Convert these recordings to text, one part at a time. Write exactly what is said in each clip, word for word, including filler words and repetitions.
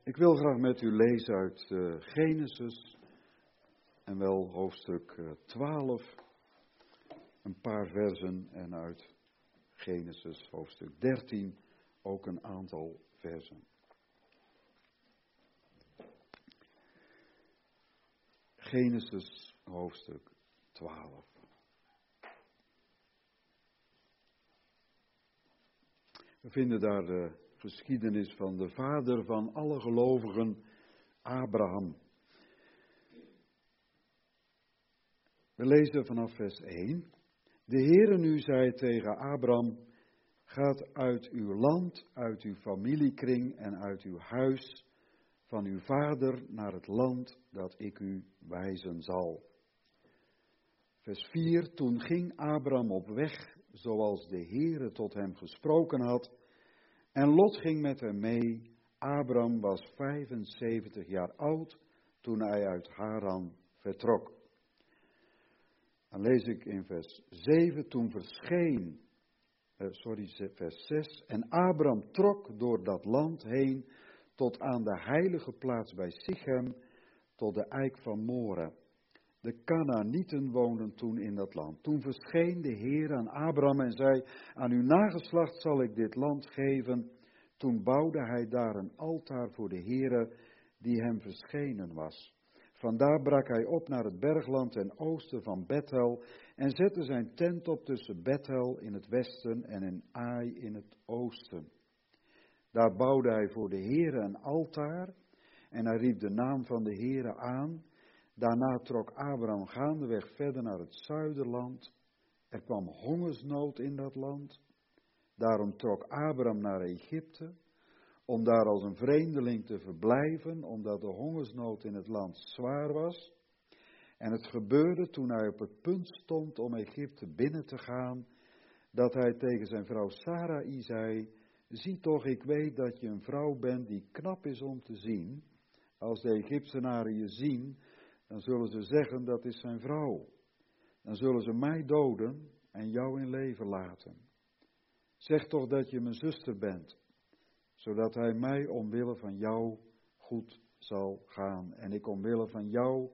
Ik wil graag met u lezen uit uh, Genesis en wel hoofdstuk uh, twaalf, een paar versen, en uit Genesis hoofdstuk dertien ook een aantal versen. Genesis hoofdstuk twaalf. We vinden daar de geschiedenis van de vader van alle gelovigen, Abraham. We lezen vanaf vers één. De Heere nu zei tegen Abraham: gaat uit uw land, uit uw familiekring en uit uw huis van uw vader naar het land dat ik u wijzen zal. Vers vier. Toen ging Abraham op weg, zoals de Heere tot hem gesproken had, en Lot ging met hem mee. Abraham was vijfenzeventig jaar oud toen hij uit Haran vertrok. Dan lees ik in vers zeven. Toen verscheen, eh, sorry, vers zes. En Abraham trok door dat land heen tot aan de heilige plaats bij Sichem, tot de eik van More. De Kanaanieten woonden toen in dat land. Toen verscheen de Heer aan Abraham en zei: aan uw nageslacht zal ik dit land geven. Toen bouwde hij daar een altaar voor de Heere die hem verschenen was. Vandaar brak hij op naar het bergland ten oosten van Bethel en zette zijn tent op tussen Bethel in het westen en in Ai in het oosten. Daar bouwde hij voor de Heere een altaar en hij riep de naam van de Heere aan. Daarna trok Abraham gaandeweg verder naar het zuiderland. Er kwam hongersnood in dat land. Daarom trok Abraham naar Egypte, om daar als een vreemdeling te verblijven, omdat de hongersnood in het land zwaar was. En het gebeurde toen hij op het punt stond om Egypte binnen te gaan, dat hij tegen zijn vrouw Sarai zei: zie toch, ik weet dat je een vrouw bent die knap is om te zien. Als de Egyptenaren je zien, dan zullen ze zeggen dat is zijn vrouw. Dan zullen ze mij doden en jou in leven laten. Zeg toch dat je mijn zuster bent, zodat hij mij omwille van jou goed zal gaan. En ik omwille van jou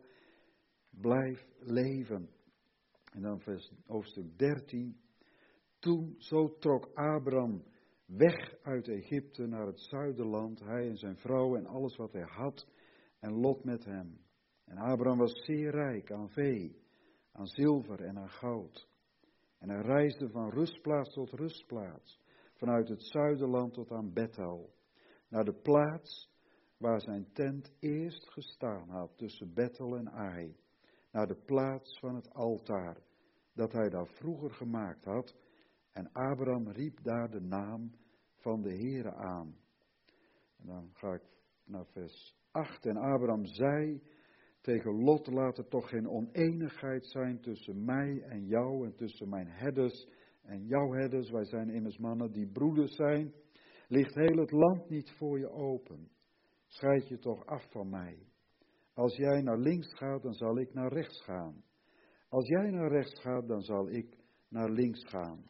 blijf leven. En dan vers, hoofdstuk dertien. Toen zo trok Abraham weg uit Egypte naar het zuiderland, hij en zijn vrouw en alles wat hij had, en Lot met hem. En Abraham was zeer rijk aan vee, aan zilver en aan goud. En hij reisde van rustplaats tot rustplaats, vanuit het zuiderland tot aan Bethel, naar de plaats waar zijn tent eerst gestaan had, tussen Bethel en Ai, naar de plaats van het altaar, dat hij daar vroeger gemaakt had. En Abraham riep daar de naam van de Heere aan. En dan ga ik naar vers acht. En Abraham zei tegen Lot: laat er toch geen oneenigheid zijn tussen mij en jou en tussen mijn herders en jouw herders. Wij zijn immers mannen die broeders zijn. Ligt heel het land niet voor je open? Scheid je toch af van mij. Als jij naar links gaat, dan zal ik naar rechts gaan. Als jij naar rechts gaat, dan zal ik naar links gaan.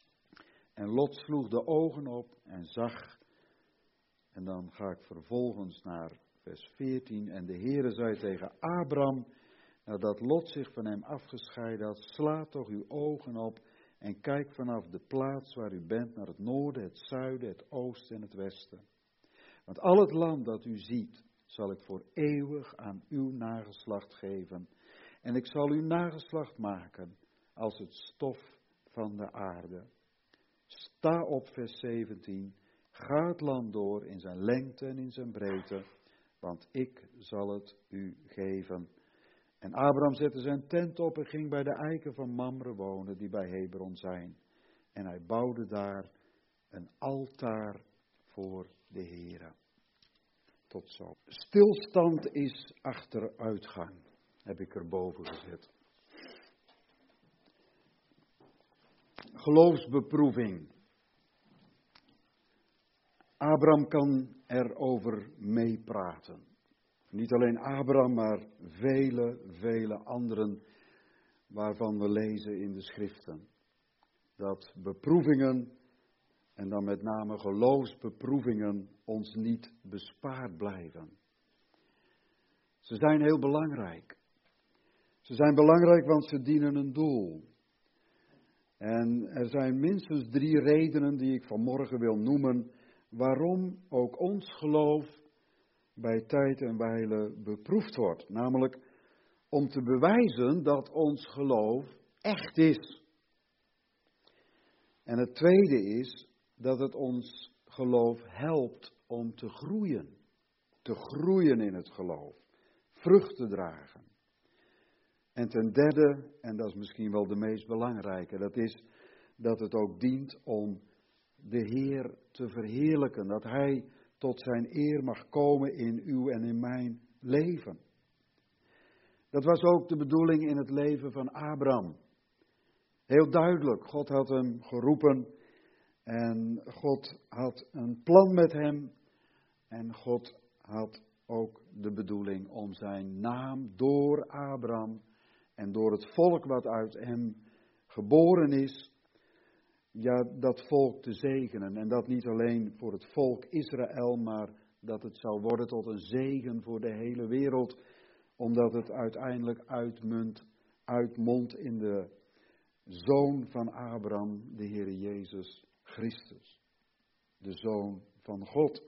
En Lot sloeg de ogen op en zag. En dan ga ik vervolgens naar vers veertien. En de Heere zei tegen Abraham, nadat Lot zich van hem afgescheiden had: sla toch uw ogen op en kijk vanaf de plaats waar u bent naar het noorden, het zuiden, het oosten en het westen. Want al het land dat u ziet, zal ik voor eeuwig aan uw nageslacht geven. En ik zal uw nageslacht maken als het stof van de aarde. Sta op, vers zeventien. Ga het land door in zijn lengte en in zijn breedte, want ik zal het u geven. En Abraham zette zijn tent op en ging bij de eiken van Mamre wonen, die bij Hebron zijn. En hij bouwde daar een altaar voor de Heere. Tot zo. Stilstand is achteruitgang, heb ik erboven gezet. Geloofsbeproeving. Abraham kan erover meepraten. Niet alleen Abraham, maar vele, vele anderen waarvan we lezen in de schriften. Dat beproevingen En dan met name geloofsbeproevingen ons niet bespaard blijven. Ze zijn heel belangrijk. Ze zijn belangrijk want ze dienen een doel. En er zijn minstens drie redenen die ik vanmorgen wil noemen waarom ook ons geloof bij tijd en wijle beproefd wordt. Namelijk om te bewijzen dat ons geloof echt is. En het tweede is dat het ons geloof helpt om te groeien. Te groeien in het geloof. Vrucht te dragen. En ten derde, en dat is misschien wel de meest belangrijke, dat is dat het ook dient om de Heer te verheerlijken. Dat Hij tot zijn eer mag komen in uw en in mijn leven. Dat was ook de bedoeling in het leven van Abraham. Heel duidelijk, God had hem geroepen en God had een plan met hem. En God had ook de bedoeling om zijn naam door Abraham en door het volk wat uit hem geboren is, ja, dat volk te zegenen. En dat niet alleen voor het volk Israël, maar dat het zou worden tot een zegen voor de hele wereld, omdat het uiteindelijk uitmunt, uitmondt in de Zoon van Abraham, de Heer Jezus Christus. De Zoon van God.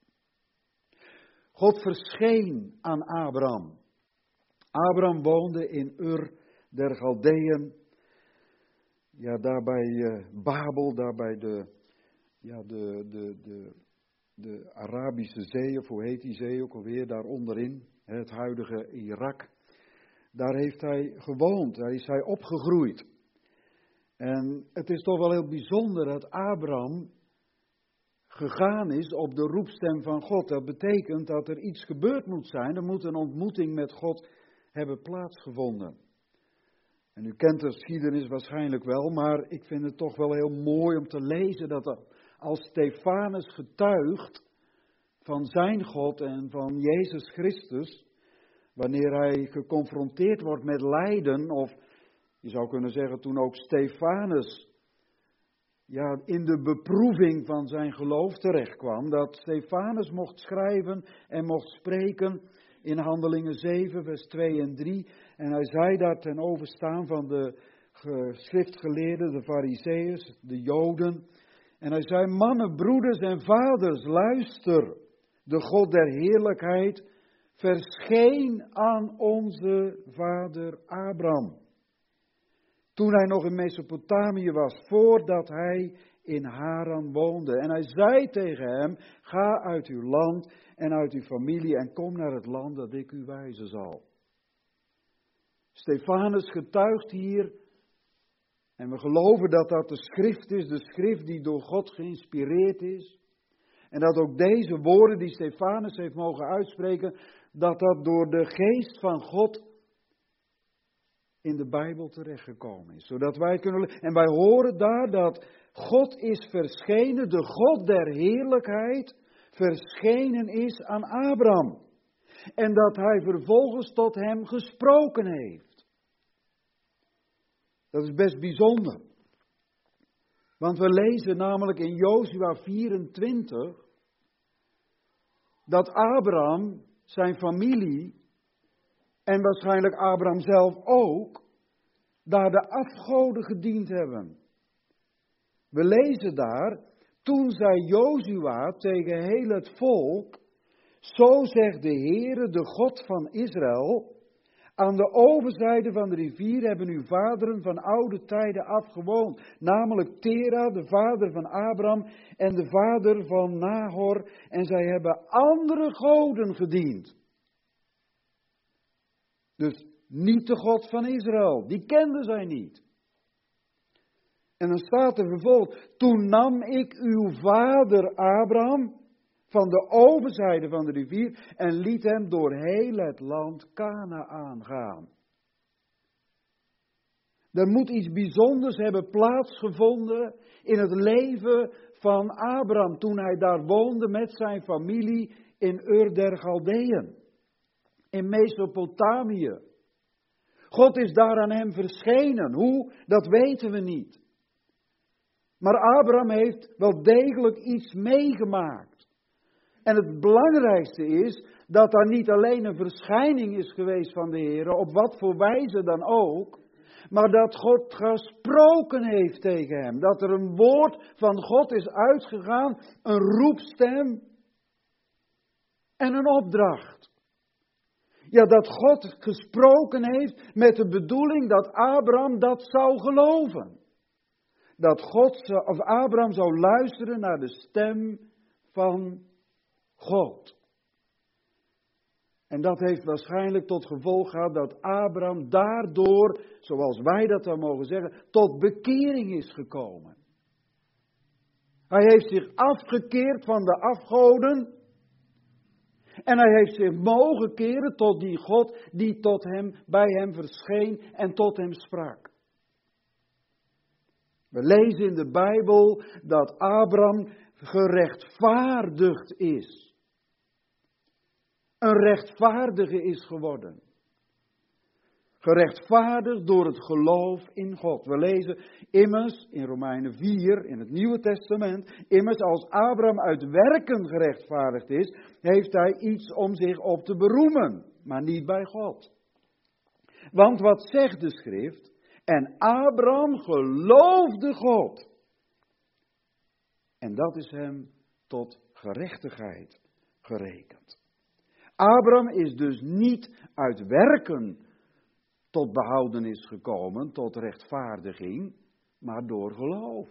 God verscheen aan Abraham. Abraham woonde in Ur der Galdeën. Ja, daar bij uh, Babel, daar bij de, ja, de, de, de, de Arabische Zee, of hoe heet die zee ook alweer, daar onderin, het huidige Irak. Daar heeft hij gewoond, daar is hij opgegroeid. En het is toch wel heel bijzonder dat Abraham gegaan is op de roepstem van God. Dat betekent dat er iets gebeurd moet zijn. Er moet een ontmoeting met God hebben plaatsgevonden. En u kent de geschiedenis waarschijnlijk wel, maar ik vind het toch wel heel mooi om te lezen dat als Stefanus getuigt van zijn God en van Jezus Christus, wanneer hij geconfronteerd wordt met lijden, of je zou kunnen zeggen toen ook Stefanus ja, in de beproeving van zijn geloof terechtkwam, dat Stefanus mocht schrijven en mocht spreken in Handelingen zeven, vers twee en drie. En hij zei daar ten overstaan van de schriftgeleerden, de Farizeeërs, de Joden. En hij zei, mannen, broeders en vaders, luister. De God der heerlijkheid verscheen aan onze vader Abraham. Toen hij nog in Mesopotamië was, voordat hij in Haran woonde. En hij zei tegen hem, ga uit uw land en uit uw familie en kom naar het land dat ik u wijzen zal. Stefanus getuigt hier, en we geloven dat dat de schrift is, de schrift die door God geïnspireerd is. En dat ook deze woorden die Stefanus heeft mogen uitspreken, dat dat door de geest van God in de Bijbel terechtgekomen is. Zodat wij kunnen, en wij horen daar dat God is verschenen, de God der heerlijkheid, verschenen is aan Abraham. En dat hij vervolgens tot hem gesproken heeft. Dat is best bijzonder. Want we lezen namelijk in Jozua vierentwintig dat Abraham, zijn familie en waarschijnlijk Abraham zelf ook, daar de afgoden gediend hebben. We lezen daar, toen zei Jozua tegen heel het volk, zo zegt de Heere, de God van Israël, aan de overzijde van de rivier hebben uw vaderen van oude tijden afgewoond. Namelijk Tera, de vader van Abraham en de vader van Nahor. En zij hebben andere goden gediend. Dus niet de God van Israël, die kenden zij niet. En dan staat er vervolgens, toen nam ik uw vader Abraham van de overzijde van de rivier en liet hem door heel het land Kanaan gaan. Er moet iets bijzonders hebben plaatsgevonden in het leven van Abraham toen hij daar woonde met zijn familie in Ur der Galdeën, in Mesopotamië. God is daar aan hem verschenen. Hoe? Dat weten we niet. Maar Abraham heeft wel degelijk iets meegemaakt. En het belangrijkste is dat daar niet alleen een verschijning is geweest van de Heer, op wat voor wijze dan ook, maar dat God gesproken heeft tegen hem. Dat er een woord van God is uitgegaan, een roepstem en een opdracht. Ja, dat God gesproken heeft met de bedoeling dat Abraham dat zou geloven. Dat God, of Abraham zou luisteren naar de stem van God. En dat heeft waarschijnlijk tot gevolg gehad dat Abraham daardoor, zoals wij dat dan mogen zeggen, tot bekering is gekomen. Hij heeft zich afgekeerd van de afgoden. En hij heeft zich mogen keren tot die God die tot hem, bij hem verscheen en tot hem sprak. We lezen in de Bijbel dat Abraham gerechtvaardigd is. Een rechtvaardige is geworden. Gerechtvaardigd door het geloof in God. We lezen immers in Romeinen vier in het Nieuwe Testament. Immers als Abraham uit werken gerechtvaardigd is, heeft hij iets om zich op te beroemen. Maar niet bij God. Want wat zegt de schrift? En Abraham geloofde God. En dat is hem tot gerechtigheid gerekend. Abraham is dus niet uit werken tot behoudenis gekomen, tot rechtvaardiging, maar door geloof.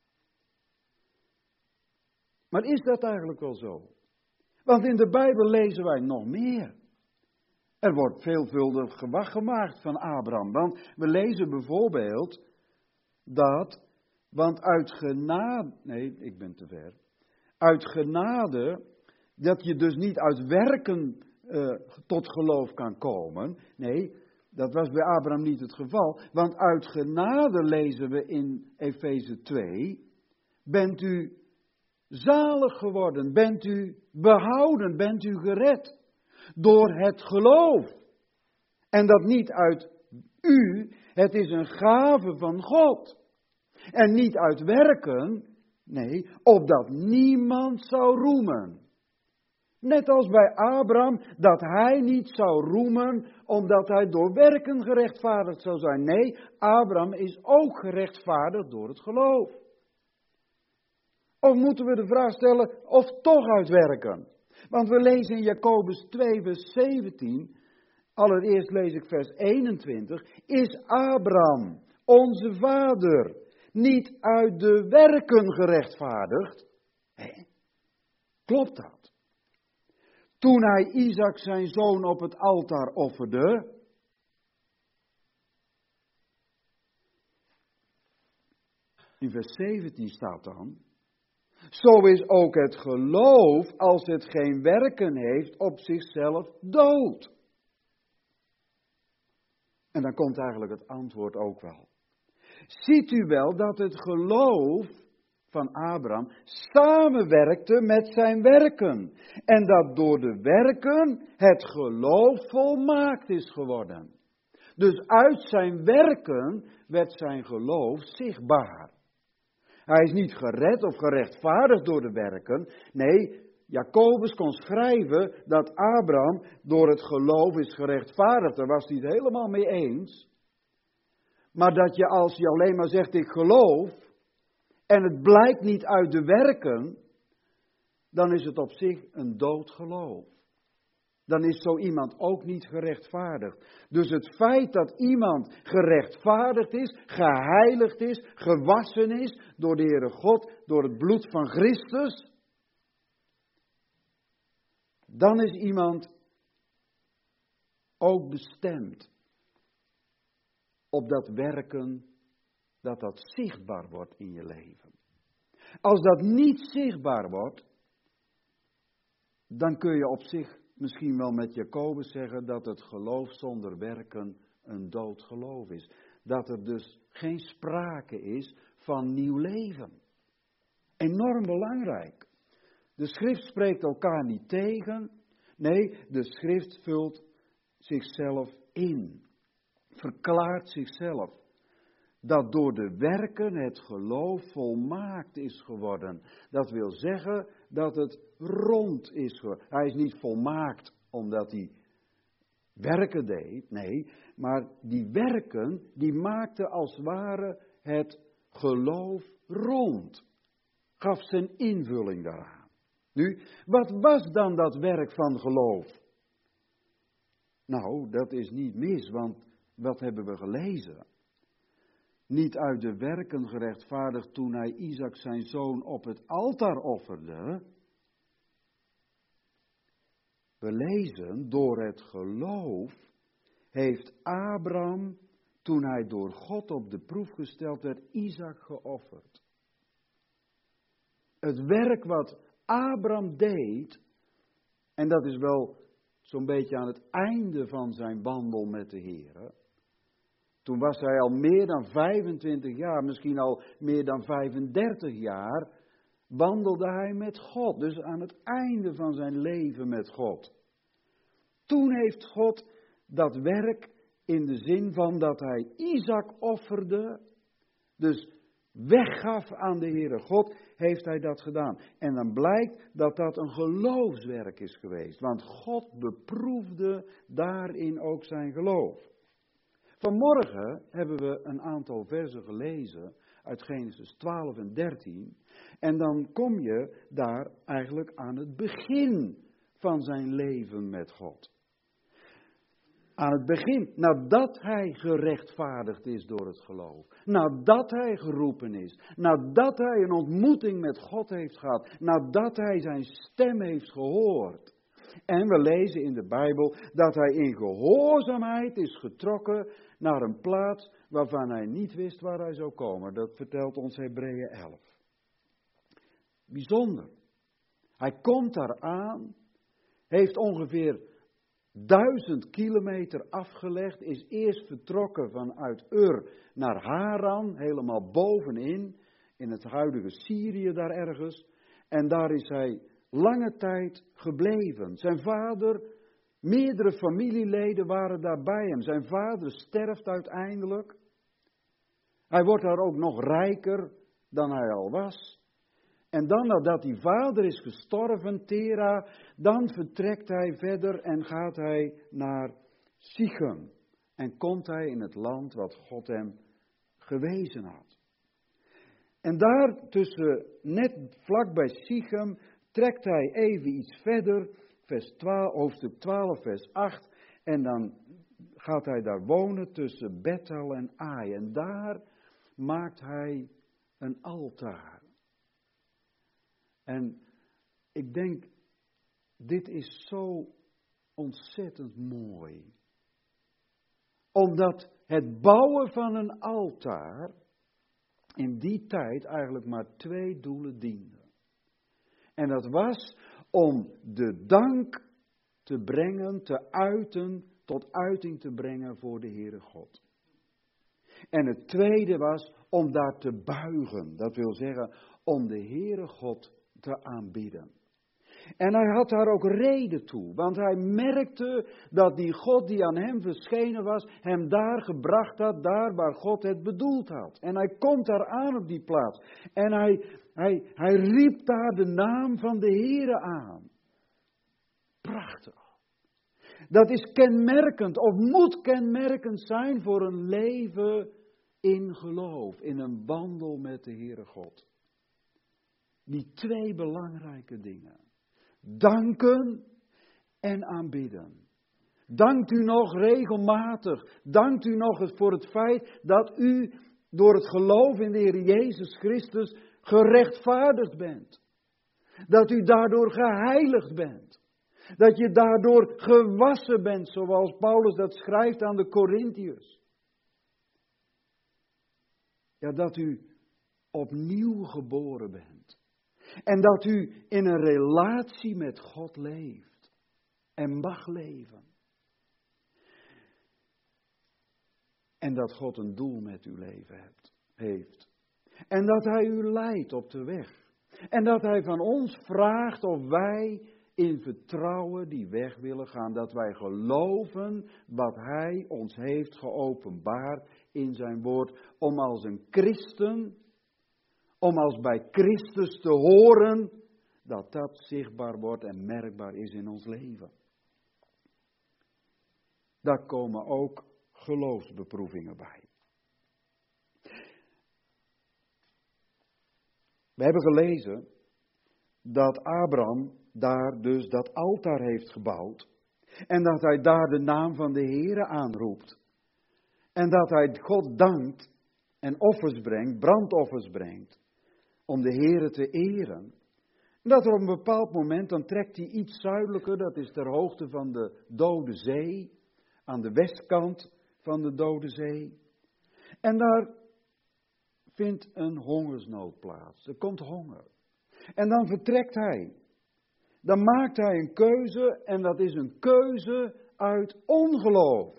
Maar is dat eigenlijk wel zo? Want in de Bijbel lezen wij nog meer. Er wordt veelvuldig gewag gemaakt van Abraham. Want we lezen bijvoorbeeld dat, want uit genade, nee, ik ben te ver. Uit genade, dat je dus niet uit werken uh, tot geloof kan komen. Nee, dat was bij Abraham niet het geval. Want uit genade lezen we in Efeze twee, bent u zalig geworden, bent u behouden, bent u gered. Door het geloof. En dat niet uit u, het is een gave van God. En niet uit werken, nee, opdat niemand zou roemen. Net als bij Abraham, dat hij niet zou roemen, omdat hij door werken gerechtvaardigd zou zijn. Nee, Abraham is ook gerechtvaardigd door het geloof. Of moeten we de vraag stellen, of toch uit werken? Want we lezen in Jacobus twee, vers zeventien, allereerst lees ik vers eenentwintig, is Abraham, onze vader, niet uit de werken gerechtvaardigd? Hé, klopt dat? Toen hij Isaac zijn zoon op het altaar offerde, in vers zeventien staat dan, zo is ook het geloof, als het geen werken heeft, op zichzelf dood. En dan komt eigenlijk het antwoord ook wel. Ziet u wel dat het geloof van Abraham samenwerkte met zijn werken. En dat door de werken het geloof volmaakt is geworden. Dus uit zijn werken werd zijn geloof zichtbaar. Hij is niet gered of gerechtvaardigd door de werken. Nee, Jacobus kon schrijven dat Abraham door het geloof is gerechtvaardigd. Daar was hij het helemaal mee eens. Maar dat je als je alleen maar zegt ik geloof en het blijkt niet uit de werken, dan is het op zich een dood geloof. Dan is zo iemand ook niet gerechtvaardigd. Dus het feit dat iemand gerechtvaardigd is, geheiligd is, gewassen is door de Heere God, door het bloed van Christus, dan is iemand ook bestemd op dat werken, dat dat zichtbaar wordt in je leven. Als dat niet zichtbaar wordt, dan kun je op zich misschien wel met Jacobus zeggen dat het geloof zonder werken een dood geloof is. Dat er dus geen sprake is van nieuw leven. Enorm belangrijk. De schrift spreekt elkaar niet tegen. Nee, de schrift vult zichzelf in. Verklaart zichzelf. dat door de werken het geloof volmaakt is geworden. Dat wil zeggen dat het rond is geworden. Hij is niet volmaakt omdat hij werken deed, nee, maar die werken, die maakten als het ware het geloof rond. Gaf zijn invulling daaraan. Nu, wat was dan dat werk van geloof? Nou, dat is niet mis, want wat hebben we gelezen? Niet uit de werken gerechtvaardigd toen hij Isaac zijn zoon op het altaar offerde. We lezen, door het geloof heeft Abraham, toen hij door God op de proef gesteld werd, Isaac geofferd. Het werk wat Abraham deed, en dat is wel zo'n beetje aan het einde van zijn wandel met de Heer. Toen was hij al meer dan vijfentwintig jaar, misschien al meer dan vijfendertig jaar, wandelde hij met God. Dus aan het einde van zijn leven met God. Toen heeft God dat werk in de zin van dat hij Isaac offerde, dus weggaf aan de Heere God, heeft hij dat gedaan. En dan blijkt dat dat een geloofswerk is geweest. Want God beproefde daarin ook zijn geloof. Vanmorgen hebben we een aantal versen gelezen uit Genesis twaalf en dertien. En dan kom je daar eigenlijk aan het begin van zijn leven met God. Aan het begin, nadat hij gerechtvaardigd is door het geloof. Nadat hij geroepen is. Nadat hij een ontmoeting met God heeft gehad. Nadat hij zijn stem heeft gehoord. En we lezen in de Bijbel dat hij in gehoorzaamheid is getrokken naar een plaats waarvan hij niet wist waar hij zou komen. Dat vertelt ons Hebreeën elf. Bijzonder. Hij komt daar aan, heeft ongeveer duizend kilometer afgelegd, is eerst vertrokken vanuit Ur naar Haran, helemaal bovenin, in het huidige Syrië daar ergens. En daar is hij lange tijd gebleven. Zijn vader, meerdere familieleden waren daar bij hem. Zijn vader sterft uiteindelijk. Hij wordt daar ook nog rijker dan hij al was. En dan nadat die vader is gestorven, Tera, dan vertrekt hij verder en gaat hij naar Sichem. En komt hij in het land wat God hem gewezen had. En daar tussen, net vlak bij Sichem, trekt hij even iets verder, vers twaalf, hoofdstuk twaalf, vers acht. En dan gaat hij daar wonen tussen Bethel en Ai. En daar maakt hij een altaar. En ik denk, dit is zo ontzettend mooi. Omdat het bouwen van een altaar in die tijd eigenlijk maar twee doelen diende. En dat was om de dank te brengen, te uiten, tot uiting te brengen voor de Heere God. En het tweede was om daar te buigen. Dat wil zeggen, om de Heere God te aanbidden. En hij had daar ook reden toe, want hij merkte dat die God die aan hem verschenen was, hem daar gebracht had, daar waar God het bedoeld had. En hij komt daar aan op die plaats. En hij, hij, hij riep daar de naam van de Heere aan. Prachtig. Dat is kenmerkend, of moet kenmerkend zijn voor een leven in geloof, in een wandel met de Heere God. Die twee belangrijke dingen. Danken en aanbidden. Dankt u nog regelmatig. Dankt u nog voor het feit dat u door het geloof in de Heer Jezus Christus gerechtvaardigd bent. Dat u daardoor geheiligd bent. Dat je daardoor gewassen bent, zoals Paulus dat schrijft aan de Korintiërs. Ja, dat u opnieuw geboren bent. En dat u in een relatie met God leeft. En mag leven. En dat God een doel met uw leven hebt, heeft. En dat Hij u leidt op de weg. En dat Hij van ons vraagt of wij in vertrouwen die weg willen gaan. Dat wij geloven wat Hij ons heeft geopenbaard in zijn woord, om als een christen, om als bij Christus te horen, dat dat zichtbaar wordt en merkbaar is in ons leven. Daar komen ook geloofsbeproevingen bij. We hebben gelezen dat Abraham daar dus dat altaar heeft gebouwd. En dat hij daar de naam van de Heere aanroept. En dat hij God dankt en offers brengt, brandoffers brengt. Om de Heere te eren. En dat er op een bepaald moment, dan trekt hij iets zuidelijker. Dat is ter hoogte van de Dode Zee. Aan de westkant van de Dode Zee. En daar vindt een hongersnood plaats. Er komt honger. En dan vertrekt hij. Dan maakt hij een keuze en dat is een keuze uit ongeloof.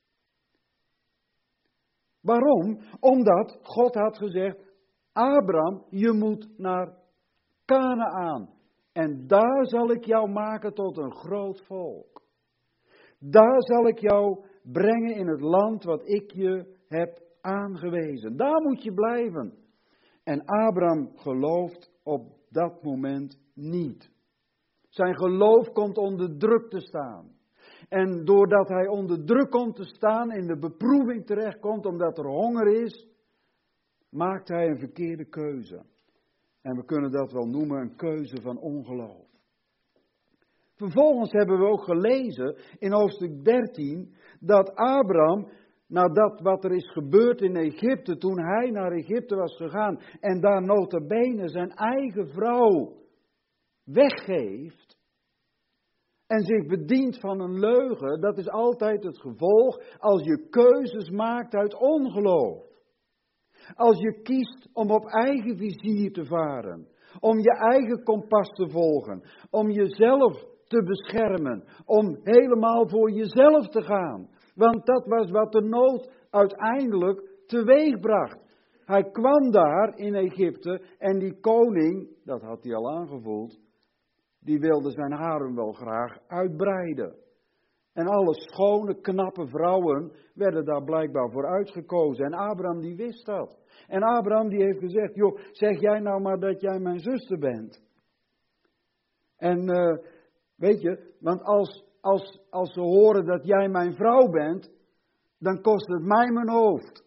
Waarom? Omdat God had gezegd, Abraham, je moet naar Kanaaan. En daar zal ik jou maken tot een groot volk. Daar zal ik jou brengen in het land wat ik je heb aangewezen. Daar moet je blijven. En Abraham gelooft op dat moment niet. Zijn geloof komt onder druk te staan. En doordat hij onder druk komt te staan, in de beproeving terechtkomt, omdat er honger is, maakt hij een verkeerde keuze. En we kunnen dat wel noemen een keuze van ongeloof. Vervolgens hebben we ook gelezen in hoofdstuk dertien, dat Abraham, nadat wat er is gebeurd in Egypte, toen hij naar Egypte was gegaan en daar nota bene zijn eigen vrouw weggeeft en zich bedient van een leugen, dat is altijd het gevolg als je keuzes maakt uit ongeloof. Als je kiest om op eigen vizier te varen, om je eigen kompas te volgen, om jezelf te beschermen, om helemaal voor jezelf te gaan. Want dat was wat de nood uiteindelijk teweegbracht. Hij kwam daar in Egypte en die koning, dat had hij al aangevoeld, die wilde zijn harem wel graag uitbreiden. En alle schone, knappe vrouwen werden daar blijkbaar voor uitgekozen. En Abraham die wist dat. En Abraham die heeft gezegd, joh, zeg jij nou maar dat jij mijn zuster bent. En uh, weet je, want als, als, als ze horen dat jij mijn vrouw bent, dan kost het mij mijn hoofd.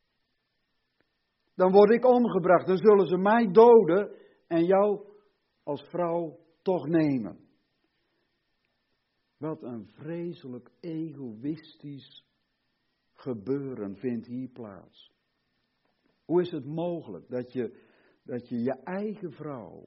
Dan word ik omgebracht, dan zullen ze mij doden en jou als vrouw toch nemen. Wat een vreselijk egoïstisch gebeuren vindt hier plaats. Hoe is het mogelijk dat je dat je, je eigen vrouw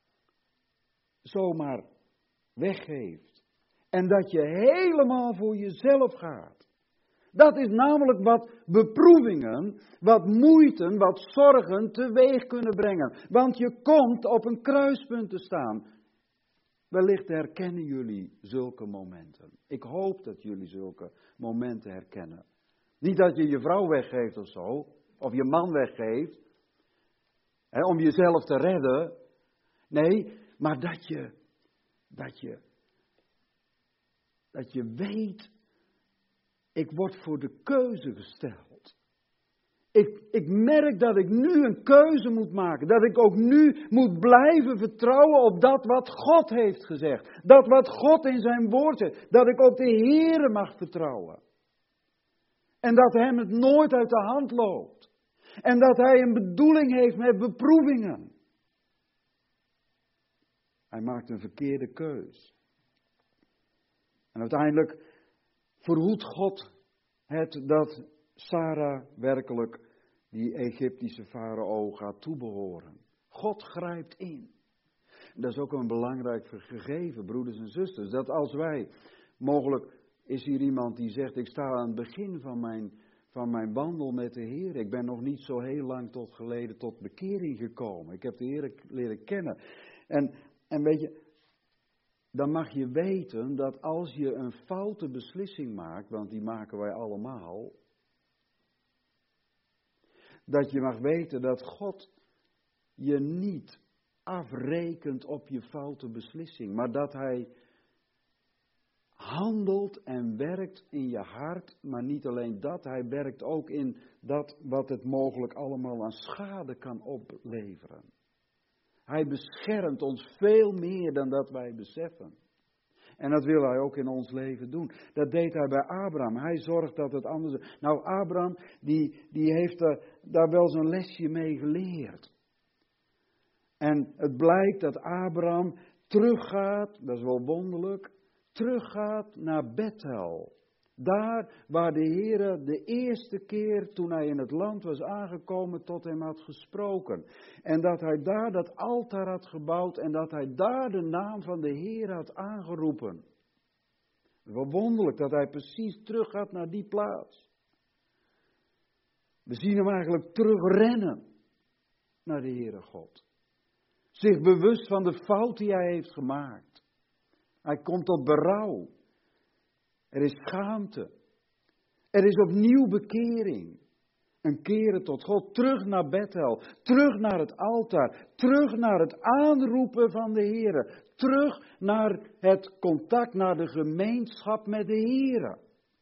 zomaar weggeeft en dat je helemaal voor jezelf gaat? Dat is namelijk wat beproevingen, wat moeiten, wat zorgen teweeg kunnen brengen. Want je komt op een kruispunt te staan. Wellicht herkennen jullie zulke momenten. Ik hoop dat jullie zulke momenten herkennen. Niet dat je je vrouw weggeeft of zo, of je man weggeeft, hè, om jezelf te redden. Nee, maar dat je, dat je, dat je weet, ik word voor de keuze gesteld. Ik, ik merk dat ik nu een keuze moet maken. Dat ik ook nu moet blijven vertrouwen op dat wat God heeft gezegd. Dat wat God in zijn woord zegt. Dat ik op de Heere mag vertrouwen. En dat hem het nooit uit de hand loopt. En dat hij een bedoeling heeft met beproevingen. Hij maakt een verkeerde keus. En uiteindelijk verhoedt God het dat Sarah werkelijk die Egyptische farao gaat toebehoren. God grijpt in. Dat is ook een belangrijk gegeven, broeders en zusters. Dat als wij, mogelijk is hier iemand die zegt, ik sta aan het begin van mijn, van mijn wandel met de Heer. Ik ben nog niet zo heel lang tot geleden tot bekering gekomen. Ik heb de Heer leren kennen. En, en weet je, dan mag je weten dat als je een foute beslissing maakt, want die maken wij allemaal, dat je mag weten dat God je niet afrekent op je foute beslissing, maar dat hij handelt en werkt in je hart, maar niet alleen dat, hij werkt ook in dat wat het mogelijk allemaal aan schade kan opleveren. Hij beschermt ons veel meer dan dat wij beseffen. En dat wil hij ook in ons leven doen. Dat deed hij bij Abraham. Hij zorgt dat het anders is. Nou, Abraham, die, die heeft er, daar wel zijn lesje mee geleerd. En het blijkt dat Abraham teruggaat, dat is wel wonderlijk, teruggaat naar Bethel. Daar waar de Heere de eerste keer toen hij in het land was aangekomen tot hem had gesproken. En dat hij daar dat altaar had gebouwd en dat hij daar de naam van de Heere had aangeroepen. Wel wonderlijk dat hij precies teruggaat naar die plaats. We zien hem eigenlijk terugrennen naar de Heere God. Zich bewust van de fout die hij heeft gemaakt. Hij komt tot berouw. Er is schaamte. Er is opnieuw bekering. Een keren tot God. Terug naar Bethel. Terug naar het altaar. Terug naar het aanroepen van de Heere. Terug naar het contact, naar de gemeenschap met de Heere.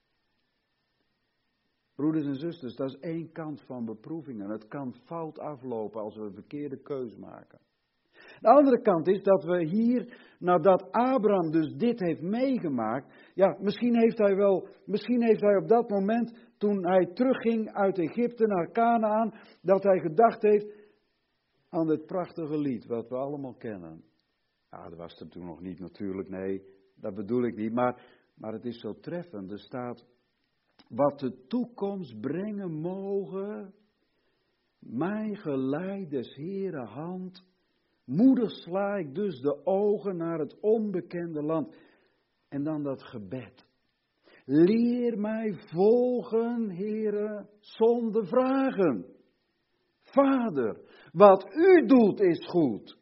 Broeders en zusters, dat is één kant van beproevingen. Het kan fout aflopen als we een verkeerde keus maken. De andere kant is dat we hier, nadat Abraham dus dit heeft meegemaakt, ja, misschien heeft hij wel, misschien heeft hij op dat moment, toen hij terugging uit Egypte naar Kanaan, dat hij gedacht heeft aan dit prachtige lied, wat we allemaal kennen. Ja, dat was er toen nog niet natuurlijk, nee, dat bedoel ik niet, maar, maar het is zo treffend. Er staat, wat de toekomst brengen mogen, mij geleid des Heere hand. Moedig sla ik dus de ogen naar het onbekende land. En dan dat gebed. Leer mij volgen, Heere, zonder vragen. Vader, wat u doet is goed.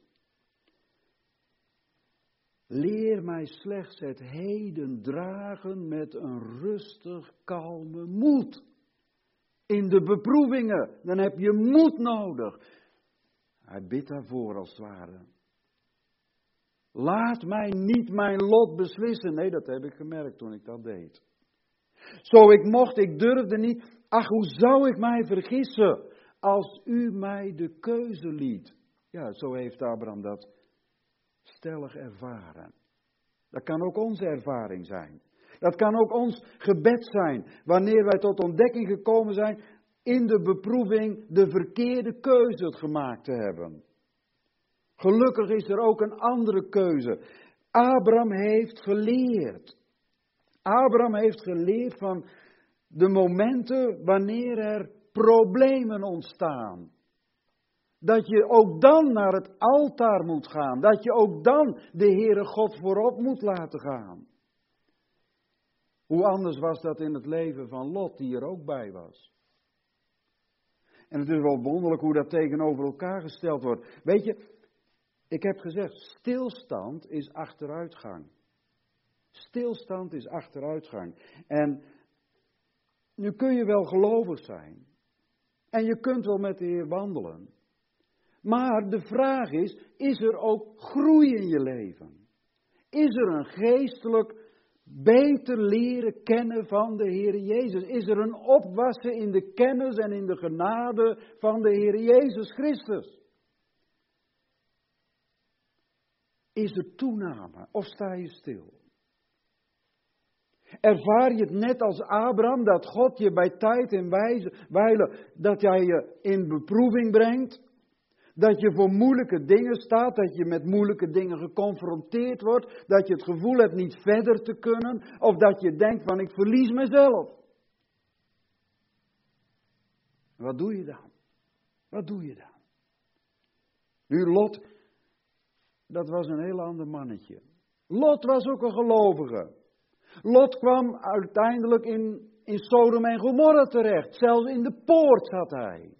Leer mij slechts het heden dragen met een rustig, kalme moed. In de beproevingen, dan heb je moed nodig. Hij bidt daarvoor als het ware. Laat mij niet mijn lot beslissen. Nee, dat heb ik gemerkt toen ik dat deed. Zo ik mocht, ik durfde niet. Ach, hoe zou ik mij vergissen als u mij de keuze liet. Ja, zo heeft Abraham dat stellig ervaren. Dat kan ook onze ervaring zijn. Dat kan ook ons gebed zijn. Wanneer wij tot ontdekking gekomen zijn in de beproeving de verkeerde keuze gemaakt te hebben. Gelukkig is er ook een andere keuze. Abraham heeft geleerd. Abraham heeft geleerd van de momenten wanneer er problemen ontstaan. Dat je ook dan naar het altaar moet gaan. Dat je ook dan de Heere God voorop moet laten gaan. Hoe anders was dat in het leven van Lot, die er ook bij was. En het is wel wonderlijk hoe dat tegenover elkaar gesteld wordt. Weet je, ik heb gezegd, stilstand is achteruitgang. Stilstand is achteruitgang. En nu kun je wel gelovig zijn. En je kunt wel met de Heer wandelen. Maar de vraag is, is er ook groei in je leven? Is er een geestelijk beter leren kennen van de Heer Jezus? Is er een opwassen in de kennis en in de genade van de Heer Jezus Christus? Is er toename of sta je stil? Ervaar je het net als Abraham, dat God je bij tijd en wijle, dat hij je in beproeving brengt? Dat je voor moeilijke dingen staat, dat je met moeilijke dingen geconfronteerd wordt, dat je het gevoel hebt niet verder te kunnen, of dat je denkt van ik verlies mezelf. Wat doe je dan? Wat doe je dan? Nu Lot, dat was een heel ander mannetje. Lot was ook een gelovige. Lot kwam uiteindelijk in, in Sodom en Gomorra terecht, zelfs in de poort zat hij.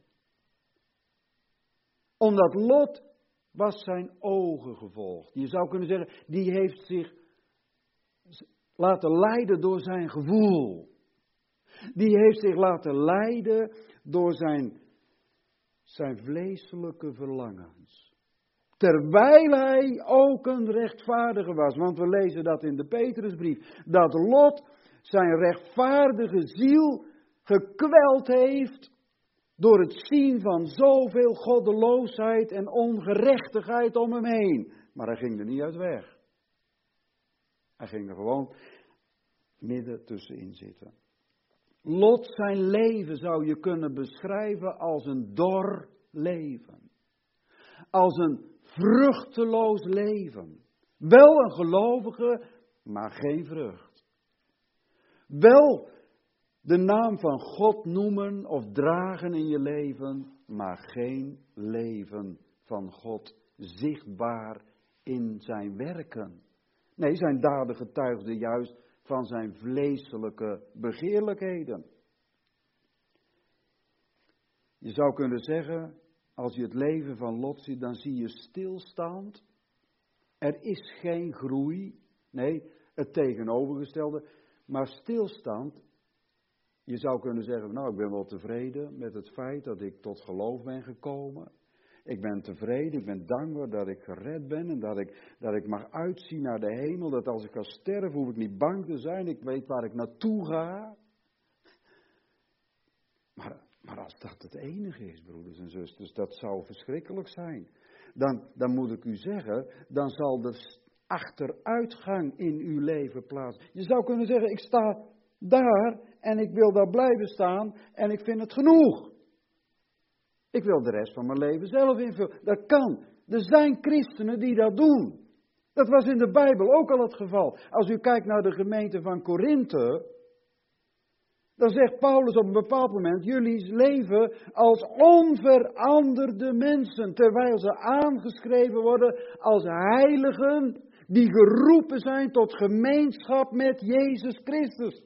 Omdat Lot was zijn ogen gevolgd. Je zou kunnen zeggen, die heeft zich laten leiden door zijn gevoel. Die heeft zich laten leiden door zijn, zijn vleeselijke verlangens. Terwijl hij ook een rechtvaardige was. Want we lezen dat in de Petrusbrief. Dat Lot zijn rechtvaardige ziel gekweld heeft door het zien van zoveel goddeloosheid en ongerechtigheid om hem heen. Maar hij ging er niet uit weg. Hij ging er gewoon midden tussenin zitten. Lot zijn leven zou je kunnen beschrijven als een dor leven. Als een vruchteloos leven. Wel een gelovige, maar geen vrucht. Wel de naam van God noemen of dragen in je leven, maar geen leven van God zichtbaar in zijn werken. Nee, zijn daden getuigden juist van zijn vleeselijke begeerlijkheden. Je zou kunnen zeggen, als je het leven van Lot ziet, dan zie je stilstand. Er is geen groei. Nee, het tegenovergestelde. Maar stilstand, je zou kunnen zeggen, nou ik ben wel tevreden met het feit dat ik tot geloof ben gekomen. Ik ben tevreden, ik ben dankbaar dat ik gered ben en dat ik, dat ik mag uitzien naar de hemel. Dat als ik ga sterven hoef ik niet bang te zijn, ik weet waar ik naartoe ga. Maar, maar als dat het enige is, broeders en zusters, dat zou verschrikkelijk zijn. Dan, dan moet ik u zeggen, dan zal de achteruitgang in uw leven plaatsen. Je zou kunnen zeggen, ik sta daar en ik wil daar blijven staan en ik vind het genoeg. Ik wil de rest van mijn leven zelf invullen. Dat kan. Er zijn christenen die dat doen. Dat was in de Bijbel ook al het geval. Als u kijkt naar de gemeente van Korinthe, dan zegt Paulus op een bepaald moment, jullie leven als onveranderde mensen, terwijl ze aangeschreven worden als heiligen die geroepen zijn tot gemeenschap met Jezus Christus.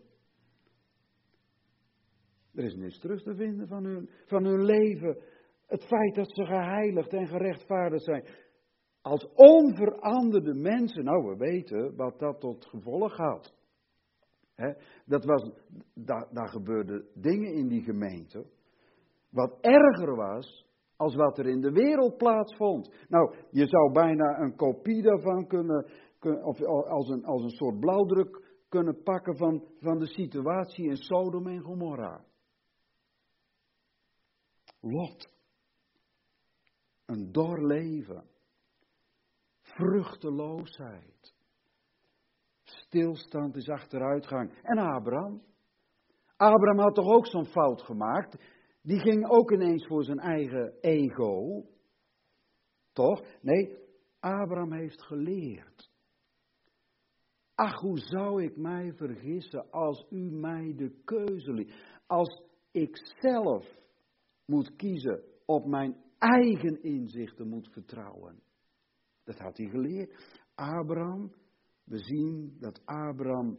Er is niets terug te vinden van hun, van hun leven. Het feit dat ze geheiligd en gerechtvaardigd zijn. Als onveranderde mensen. Nou, we weten wat dat tot gevolg had. He, dat was, daar, daar gebeurden dingen in die gemeente. Wat erger was als wat er in de wereld plaatsvond. Nou, je zou bijna een kopie daarvan kunnen. kunnen of als een, als een soort blauwdruk kunnen pakken van, van de situatie in Sodom en Gomorra. Lot. Een dor leven. Vruchteloosheid. Stilstand is achteruitgang. En Abraham? Abraham had toch ook zo'n fout gemaakt? Die ging ook ineens voor zijn eigen ego. Toch? Nee, Abraham heeft geleerd. Ach, hoe zou ik mij vergissen als u mij de keuze liet. Als ik zelf moet kiezen, op mijn eigen inzichten moet vertrouwen. Dat had hij geleerd. Abraham, we zien dat Abraham,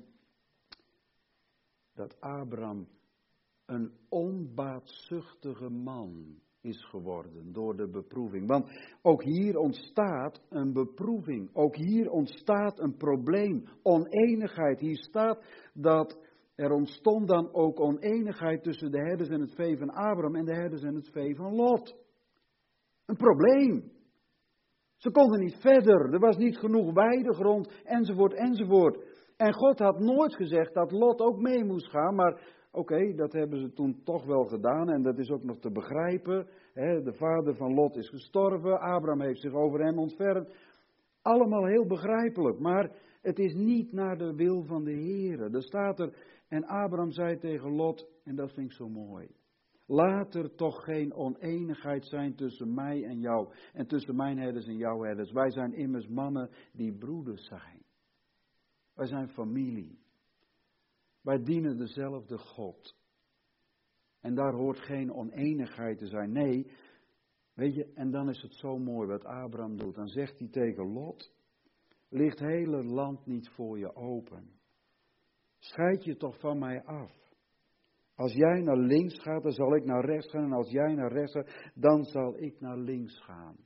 dat Abraham een onbaatzuchtige man is geworden door de beproeving. Want ook hier ontstaat een beproeving. Ook hier ontstaat een probleem. Oneenigheid. Hier staat dat er ontstond dan ook oneenigheid tussen de herders en het vee van Abraham en de herders en het vee van Lot. Een probleem. Ze konden niet verder, er was niet genoeg weidegrond, enzovoort, enzovoort. En God had nooit gezegd dat Lot ook mee moest gaan, maar oké, okay, dat hebben ze toen toch wel gedaan en dat is ook nog te begrijpen. Hè, de vader van Lot is gestorven, Abraham heeft zich over hem ontfermd. Allemaal heel begrijpelijk, maar het is niet naar de wil van de Heere. Er staat er, en Abraham zei tegen Lot, en dat vind ik zo mooi. Laat er toch geen oneenigheid zijn tussen mij en jou. En tussen mijn herders en jouw herders. Wij zijn immers mannen die broeders zijn. Wij zijn familie. Wij dienen dezelfde God. En daar hoort geen oneenigheid te zijn. Nee, weet je, en dan is het zo mooi wat Abraham doet. Dan zegt hij tegen Lot, ligt het hele land niet voor je open. Scheid je toch van mij af. Als jij naar links gaat, dan zal ik naar rechts gaan. En als jij naar rechts gaat, dan zal ik naar links gaan.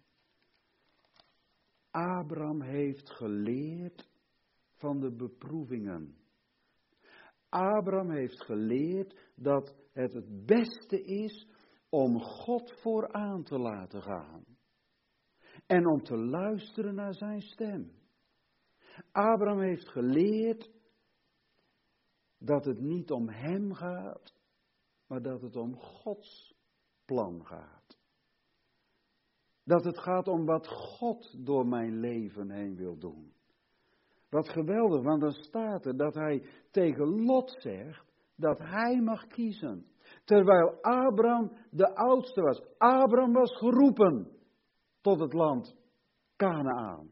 Abraham heeft geleerd van de beproevingen. Abraham heeft geleerd dat het het beste is om God vooraan te laten gaan. en om te luisteren naar zijn stem. Abraham heeft geleerd dat het niet om hem gaat, maar dat het om Gods plan gaat. Dat het gaat om wat God door mijn leven heen wil doen. Wat geweldig, want dan staat er dat hij tegen Lot zegt dat hij mag kiezen. Terwijl Abraham de oudste was. Abraham was geroepen tot het land Kanaaan.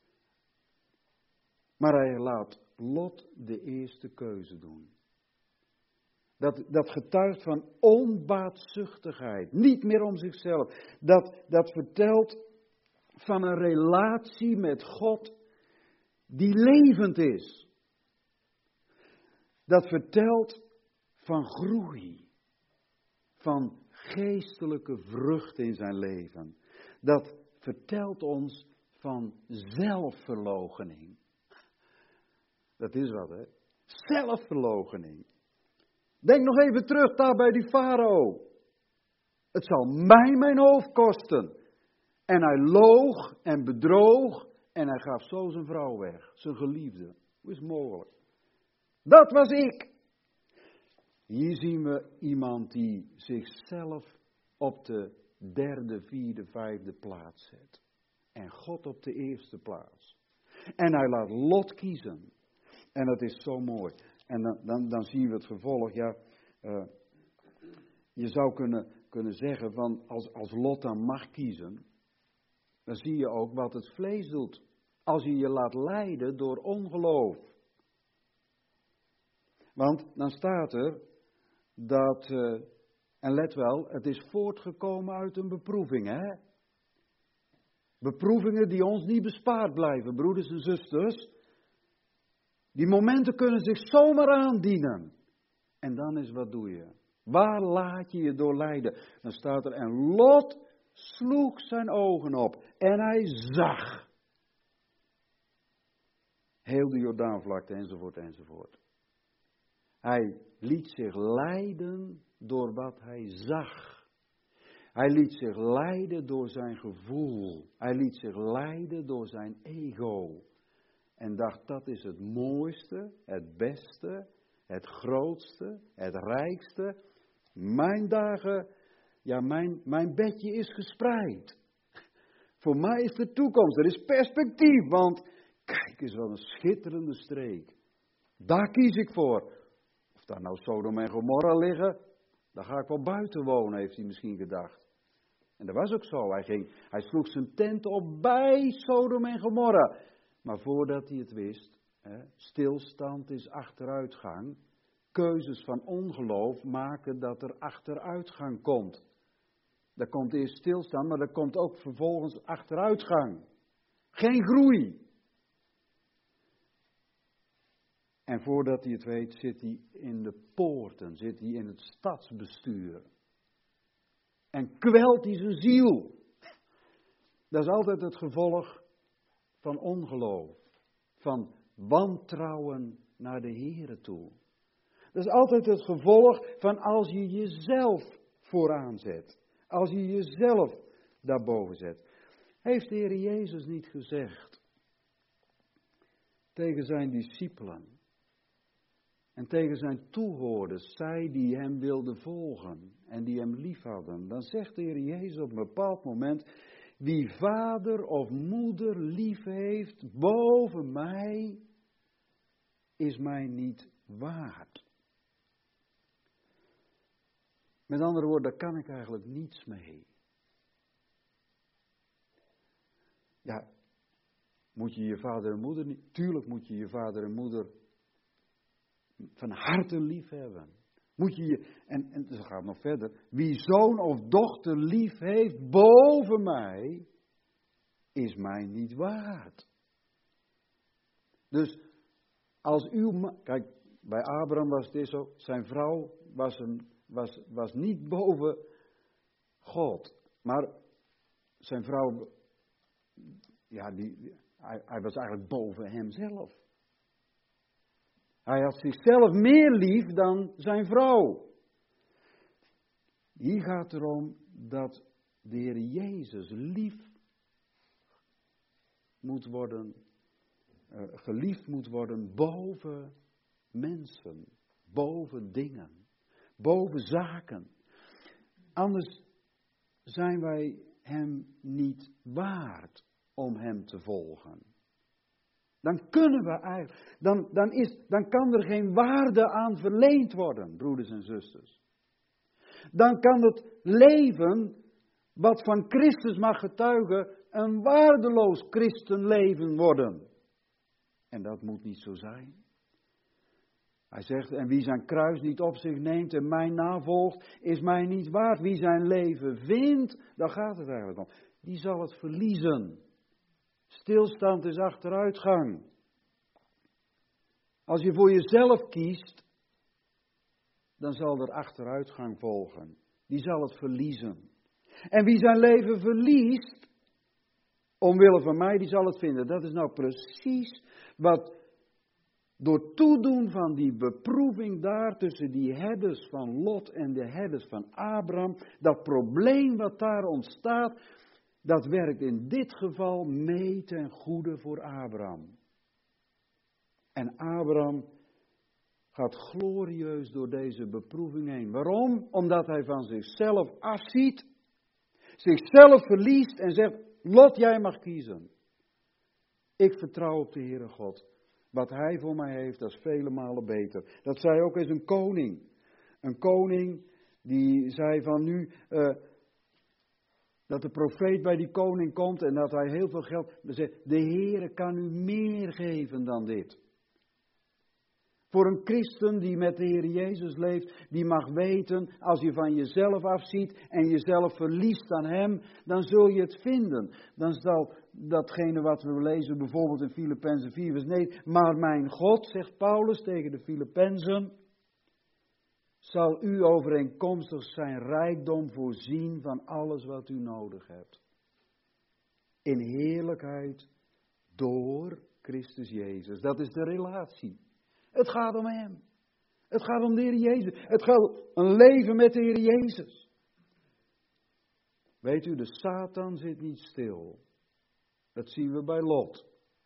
Maar hij laat Lot de eerste keuze doen. Dat, dat getuigt van onbaatzuchtigheid. Niet meer om zichzelf. Dat, dat vertelt van een relatie met God die levend is. Dat vertelt van groei. Van geestelijke vrucht in zijn leven. Dat vertelt ons van zelfverloochening. Dat is wat, hè? Zelfverloochening. Denk nog even terug daar bij die farao. Het zal mij mijn hoofd kosten. En hij loog en bedroog en hij gaf zo zijn vrouw weg. Zijn geliefde. Hoe is het mogelijk? Dat was ik. Hier zien we iemand die zichzelf op de derde, vierde, vijfde plaats zet. En God op de eerste plaats. En hij laat Lot kiezen. En dat is zo mooi. En dan, dan, dan zien we het gevolg. Ja, uh, je zou kunnen, kunnen zeggen van als, als Lot dan mag kiezen. Dan zie je ook wat het vlees doet. Als je je laat leiden door ongeloof. Want dan staat er dat, uh, en let wel, het is voortgekomen uit een beproeving, hè. Beproevingen die ons niet bespaard blijven, broeders en zusters. Die momenten kunnen zich zomaar aandienen. En dan is wat doe je? Waar laat je je door leiden? Dan staat er, en Lot sloeg zijn ogen op en hij zag. Heel de Jordaanvlakte enzovoort enzovoort. Hij liet zich leiden door wat hij zag. Hij liet zich leiden door zijn gevoel. Hij liet zich leiden door zijn ego. En dacht, dat is het mooiste, het beste, het grootste, het rijkste. Mijn dagen, ja, mijn, mijn bedje is gespreid. Voor mij is de toekomst, er is perspectief, want kijk eens wat een schitterende streek. Daar kies ik voor. Of daar nou Sodom en Gomorra liggen, daar ga ik wel buiten wonen, heeft hij misschien gedacht. En dat was ook zo, hij, ging, hij sloeg zijn tent op bij Sodom en Gomorra. Maar voordat hij het wist, hè, stilstand is achteruitgang. Keuzes van ongeloof maken dat er achteruitgang komt. Er komt eerst stilstand, maar er komt ook vervolgens achteruitgang. Geen groei. En voordat hij het weet, zit hij in de poorten, zit hij in het stadsbestuur. En kwelt hij zijn ziel. Dat is altijd het gevolg van ongeloof, van wantrouwen naar de Here toe. Dat is altijd het gevolg van als je jezelf vooraan zet. Als je jezelf daarboven zet. Heeft de Heer Jezus niet gezegd tegen zijn discipelen en tegen zijn toehoorders, zij die hem wilden volgen en die hem lief hadden. Dan zegt de Heer Jezus op een bepaald moment, wie vader of moeder lief heeft boven mij, is mij niet waard. Met andere woorden, daar kan ik eigenlijk niets mee. Ja, moet je je vader en moeder niet? Tuurlijk moet je je vader en moeder van harte lief hebben. Moet je je, en, en het gaat nog verder, wie zoon of dochter lief heeft boven mij, is mij niet waard. Dus als uw, kijk, bij Abraham was het zo, zijn vrouw was, een, was, was niet boven God, maar zijn vrouw, ja, die, hij, hij was eigenlijk boven hemzelf. Hij had zichzelf meer lief dan zijn vrouw. Hier gaat het erom dat de Heer Jezus lief moet worden, uh, geliefd moet worden boven mensen, boven dingen, boven zaken. Anders zijn wij hem niet waard om hem te volgen. Dan kunnen we eigenlijk, dan, dan, is, dan kan er geen waarde aan verleend worden, broeders en zusters. Dan kan het leven wat van Christus mag getuigen een waardeloos christenleven worden. En dat moet niet zo zijn. Hij zegt, en wie zijn kruis niet op zich neemt en mij navolgt, is mij niet waard. Wie zijn leven vindt, daar gaat het eigenlijk om. Die zal het verliezen. Stilstand is achteruitgang. Als je voor jezelf kiest, dan zal er achteruitgang volgen. Die zal het verliezen. En wie zijn leven verliest, omwille van mij, die zal het vinden. Dat is nou precies wat door toedoen van die beproeving daar tussen die herders van Lot en de herders van Abraham, dat probleem wat daar ontstaat, dat werkt in dit geval mee ten goede voor Abraham. En Abraham gaat glorieus door deze beproeving heen. Waarom? Omdat hij van zichzelf afziet, zichzelf verliest en zegt, Lot, jij mag kiezen. Ik vertrouw op de Heere God. Wat hij voor mij heeft, dat is vele malen beter. Dat zei ook eens een koning. Een koning die zei van nu, uh, dat de profeet bij die koning komt en dat hij heel veel geld, dan zegt, de Heere kan u meer geven dan dit. Voor een christen die met de Heer Jezus leeft, die mag weten, als je van jezelf afziet en jezelf verliest aan Hem, dan zul je het vinden. Dan zal datgene wat we lezen bijvoorbeeld in Filippenzen vier vers negen, maar mijn God, zegt Paulus tegen de Filippenzen, zal u overeenkomstig zijn rijkdom voorzien van alles wat u nodig hebt. In heerlijkheid door Christus Jezus. Dat is de relatie. Het gaat om Hem. Het gaat om de Heer Jezus. Het gaat om een leven met de Heer Jezus. Weet u, de Satan zit niet stil. Dat zien we bij Lot.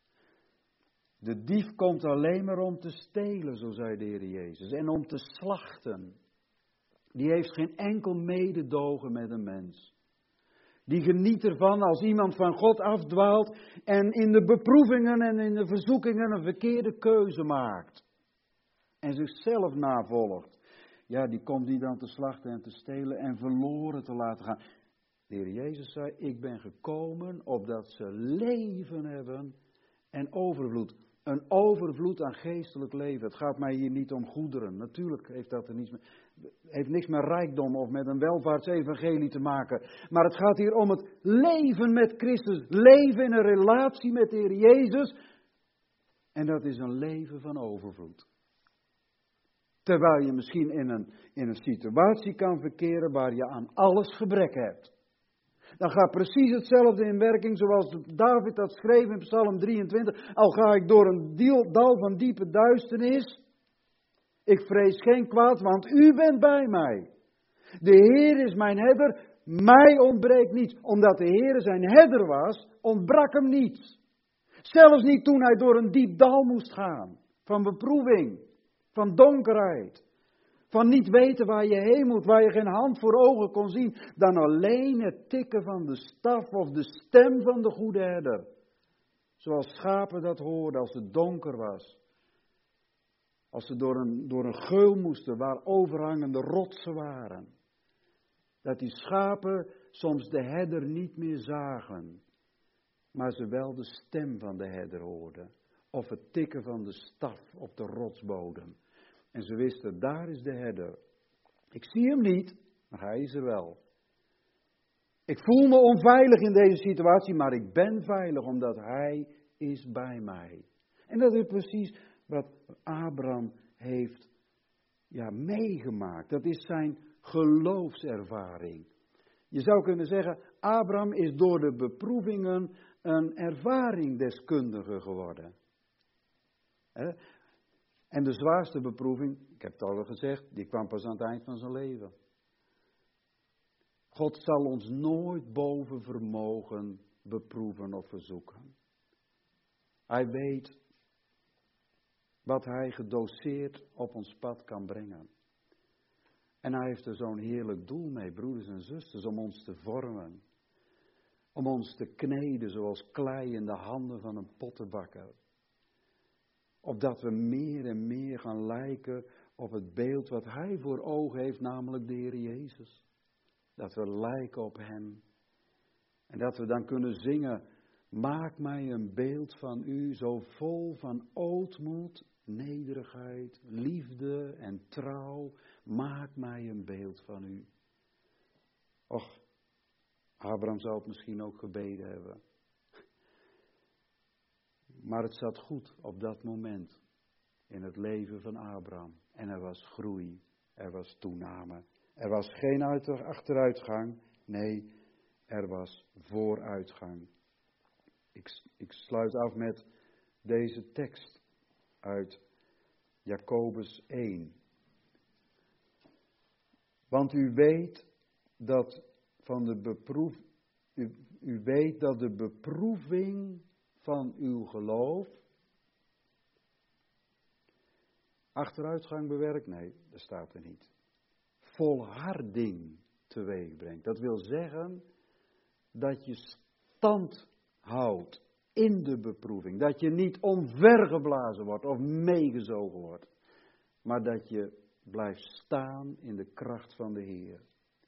De dief komt alleen maar om te stelen, zo zei de Heer Jezus. En om te slachten. Die heeft geen enkel mededogen met een mens. Die geniet ervan als iemand van God afdwaalt en in de beproevingen en in de verzoekingen een verkeerde keuze maakt. En zichzelf navolgt. Ja, die komt niet aan te slachten en te stelen en verloren te laten gaan. De Heer Jezus zei, ik ben gekomen opdat ze leven hebben en overvloed. Een overvloed aan geestelijk leven. Het gaat mij hier niet om goederen. Natuurlijk heeft dat er niets met, heeft niks met rijkdom of met een welvaartsevangelie te maken. Maar het gaat hier om het leven met Christus. Leven in een relatie met de Heer Jezus. En dat is een leven van overvloed. Terwijl je misschien in een, in een situatie kan verkeren waar je aan alles gebrek hebt. Dan gaat precies hetzelfde in werking zoals David dat schreef in Psalm drieëntwintig. Al ga ik door een dal van diepe duisternis. Ik vrees geen kwaad, want u bent bij mij. De Heer is mijn herder, mij ontbreekt niets. Omdat de Heer zijn herder was, ontbrak hem niets. Zelfs niet toen hij door een diep dal moest gaan. Van beproeving, van donkerheid. Van niet weten waar je heen moet, waar je geen hand voor ogen kon zien. Dan alleen het tikken van de staf of de stem van de goede herder. Zoals schapen dat hoorden als het donker was. Als ze door een, door een geul moesten waar overhangende rotsen waren. Dat die schapen soms de herder niet meer zagen. Maar ze wel de stem van de herder hoorden. Of het tikken van de staf op de rotsbodem. En ze wisten, daar is de herder. Ik zie hem niet, maar hij is er wel. Ik voel me onveilig in deze situatie, maar ik ben veilig omdat hij is bij mij. En dat is precies wat Abraham heeft ja, meegemaakt. Dat is zijn geloofservaring. Je zou kunnen zeggen, Abraham is door de beproevingen een ervaringdeskundige geworden. He? En de zwaarste beproeving, ik heb het al gezegd, die kwam pas aan het eind van zijn leven. God zal ons nooit boven vermogen beproeven of verzoeken. Hij weet wat hij gedoseerd op ons pad kan brengen. En hij heeft er zo'n heerlijk doel mee, broeders en zusters, om ons te vormen. Om ons te kneden zoals klei in de handen van een pottenbakker. Opdat we meer en meer gaan lijken op het beeld wat hij voor ogen heeft, namelijk de Heer Jezus. Dat we lijken op hem. En dat we dan kunnen zingen, maak mij een beeld van u, zo vol van ootmoed, nederigheid, liefde en trouw. Maak mij een beeld van u. Och, Abraham zou het misschien ook gebeden hebben. Maar het zat goed op dat moment in het leven van Abraham. En er was groei, er was toename. Er was geen achteruitgang, nee, er was vooruitgang. Ik, ik sluit af met deze tekst uit Jacobus één. Want u weet dat van de beproef, u, u weet dat de beproeving van uw geloof achteruitgang bewerkt? Nee, dat staat er niet. Volharding teweeg brengt. Dat wil zeggen dat je stand houdt in de beproeving. Dat je niet omvergeblazen wordt of meegezogen wordt. Maar dat je blijft staan in de kracht van de Heer.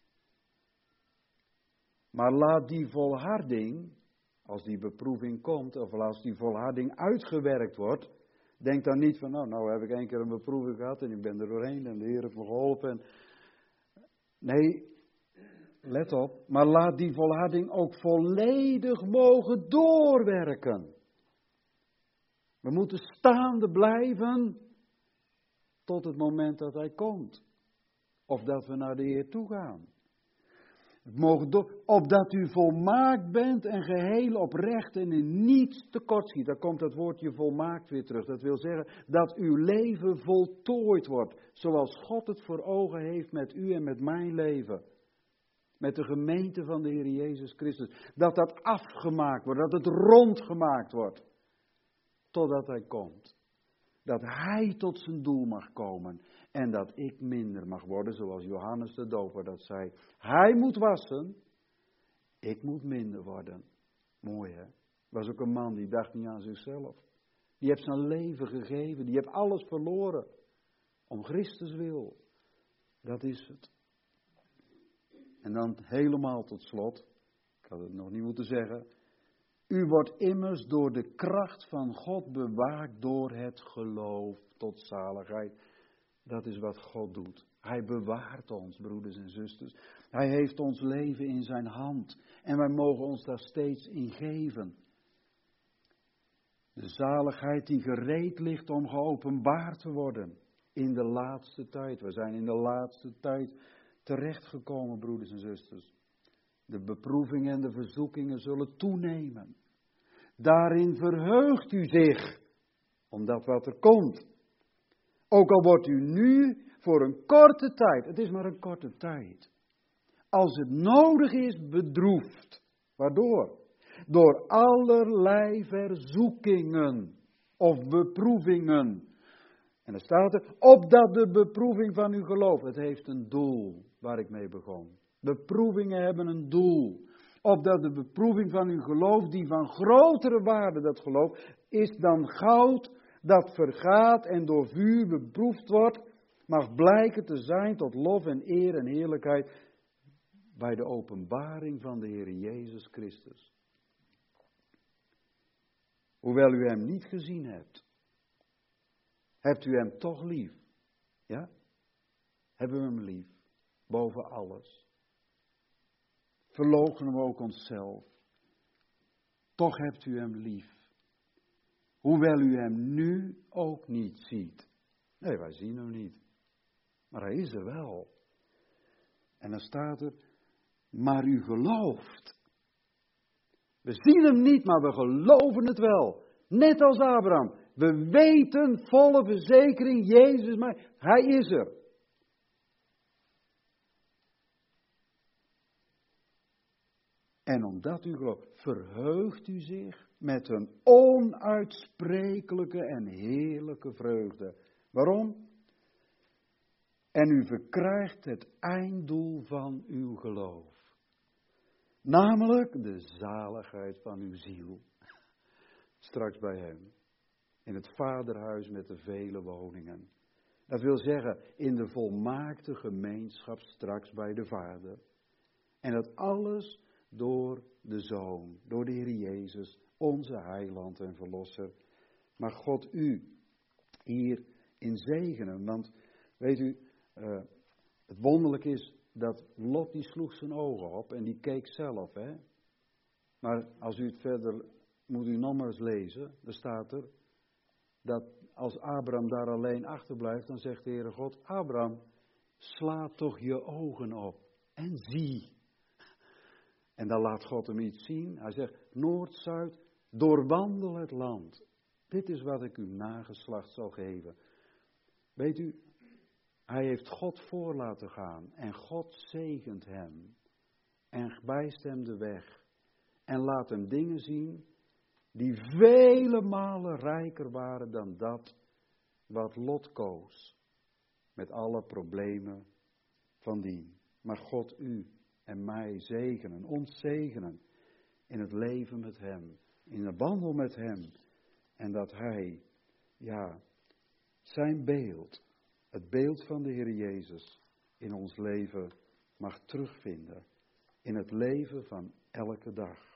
Maar laat die volharding, als die beproeving komt, of als die volharding uitgewerkt wordt, denk dan niet van, nou, nou heb ik één keer een beproeving gehad en ik ben er doorheen en de Heer heeft me geholpen. Nee, let op, maar laat die volharding ook volledig mogen doorwerken. We moeten staande blijven tot het moment dat Hij komt. Of dat we naar de Heer toe gaan. Het mogen door, opdat u volmaakt bent en geheel oprecht en in niets tekortschiet. Daar komt dat woordje volmaakt weer terug. Dat wil zeggen dat uw leven voltooid wordt. Zoals God het voor ogen heeft met u en met mijn leven. Met de gemeente van de Heer Jezus Christus. Dat dat afgemaakt wordt, dat het rondgemaakt wordt. Totdat Hij komt. Dat Hij tot zijn doel mag komen. En dat ik minder mag worden, zoals Johannes de Doper dat zei. Hij moet wassen, ik moet minder worden. Mooi hè? Was ook een man die dacht niet aan zichzelf. Die heeft zijn leven gegeven, die heeft alles verloren. Om Christus wil. Dat is het. En dan helemaal tot slot, ik had het nog niet moeten zeggen. U wordt immers door de kracht van God bewaakt door het geloof tot zaligheid. Dat is wat God doet. Hij bewaart ons, broeders en zusters. Hij heeft ons leven in zijn hand. En wij mogen ons daar steeds in geven. De zaligheid die gereed ligt om geopenbaard te worden. In de laatste tijd. We zijn in de laatste tijd terechtgekomen, broeders en zusters. De beproevingen en de verzoekingen zullen toenemen. Daarin verheugt u zich. Omdat wat er komt. Ook al wordt u nu voor een korte tijd, het is maar een korte tijd, als het nodig is, bedroefd. Waardoor? Door allerlei verzoekingen of beproevingen. En dan staat er, opdat de beproeving van uw geloof, het heeft een doel waar ik mee begon. Beproevingen hebben een doel. Opdat de beproeving van uw geloof, die van grotere waarde, dat geloof, is dan goud dat vergaat en door vuur beproefd wordt, mag blijken te zijn tot lof en eer en heerlijkheid bij de openbaring van de Heer Jezus Christus. Hoewel u hem niet gezien hebt, hebt u hem toch lief. Ja? Hebben we hem lief, boven alles. Verloochenen we ook onszelf. Toch hebt u hem lief. Hoewel u hem nu ook niet ziet. Nee, wij zien hem niet. Maar hij is er wel. En dan staat er, maar u gelooft. We zien hem niet, maar we geloven het wel. Net als Abraham. We weten, volle verzekering, Jezus, maar hij is er. En omdat u gelooft, verheugt u zich. met een onuitsprekelijke en heerlijke vreugde. Waarom? En u verkrijgt het einddoel van uw geloof. Namelijk de zaligheid van uw ziel. Straks bij hem. In het vaderhuis met de vele woningen. Dat wil zeggen, in de volmaakte gemeenschap straks bij de Vader. En dat alles door de Zoon, door de Heer Jezus, onze heiland en verlosser. Maar God u hierin zegenen. Want weet u, uh, het wonderlijk is dat Lot die sloeg zijn ogen op en die keek zelf. Hè? Maar als u het verder, moet u nog maar eens lezen, dan staat er dat als Abraham daar alleen achterblijft, dan zegt de Heere God, Abraham, sla toch je ogen op en zie. En dan laat God hem iets zien. Hij zegt, Noord, Zuid, doorwandel het land. Dit is wat ik uw nageslacht zal geven. Weet u, hij heeft God voor laten gaan. En God zegent hem. En wijst hem de weg. En laat hem dingen zien die vele malen rijker waren dan dat wat Lot koos. Met alle problemen van dien. Maar God u en mij zegenen, ons zegenen in het leven met hem, in de wandel met hem. En dat hij, ja, zijn beeld, het beeld van de Heer Jezus in ons leven mag terugvinden. In het leven van elke dag.